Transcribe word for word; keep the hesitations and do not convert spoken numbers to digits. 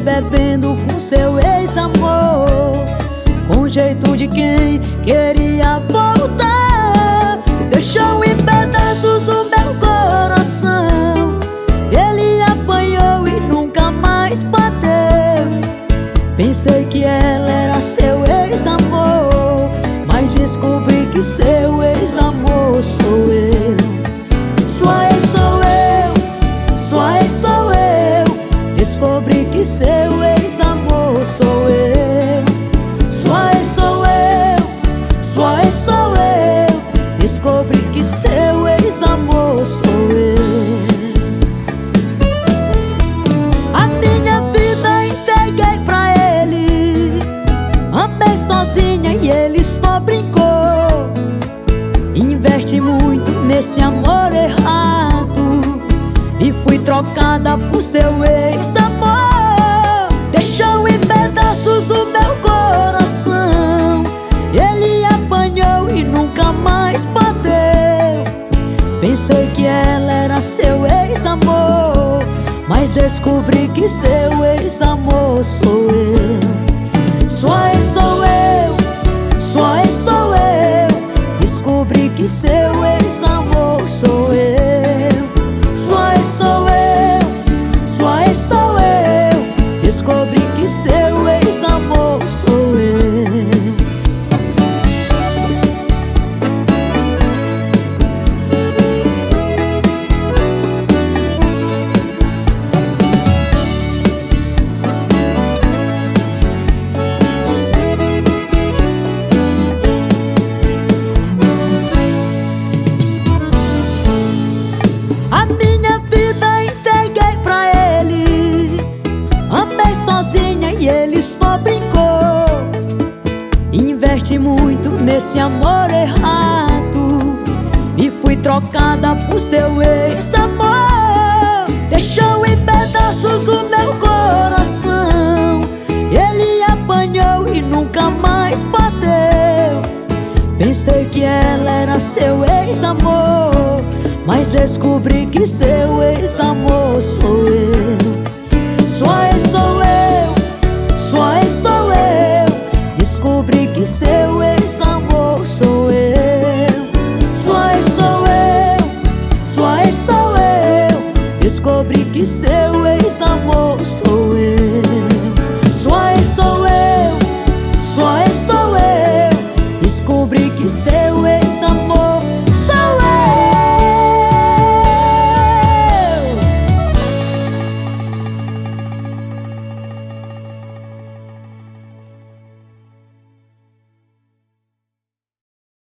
bebendo com seu ex-amor, com jeito de quem queria voltar. Deixou em pedaços o meu coração. Ele apanhou e nunca mais bateu. Pensei que ela era seu ex-amor, mas descobri que seu ex-amor sou eu. Sua ex sou eu, sua ex sou eu. Descobri que seu ex-amor sou eu. Sua ex sou eu, sua ex sou eu. Descobri que seu ex-amor sou eu. A minha vida entreguei pra ele, amei sozinha e ele só brincou. Investi muito nesse amor errado e fui trocada por seu ex-amor. Deixou em pedaços o meu coração. Ele apanhou e nunca mais bateu. Pensei que ela era seu ex-amor, mas descobri que seu ex-amor sou eu. Sua ex sou eu, sua ex sou eu. Descobri que seu ex-amor sou eu. Sua ex sou eu, sua ex sou eu. Descobri que seu ex-amor sou eu. Sozinha e ele só brincou. Investi muito nesse amor errado e fui trocada por seu ex-amor. Deixou em pedaços o meu coração. Ele apanhou e nunca mais bateu. Pensei que ela era seu ex-amor, mas descobri que seu ex-amor sou eu. Sua ex sou eu, sua ex sou eu. Descobri que seu ex-amor sou eu. Sua ex sou eu, sua ex sou eu. Descobri que seu ex-amor sou eu.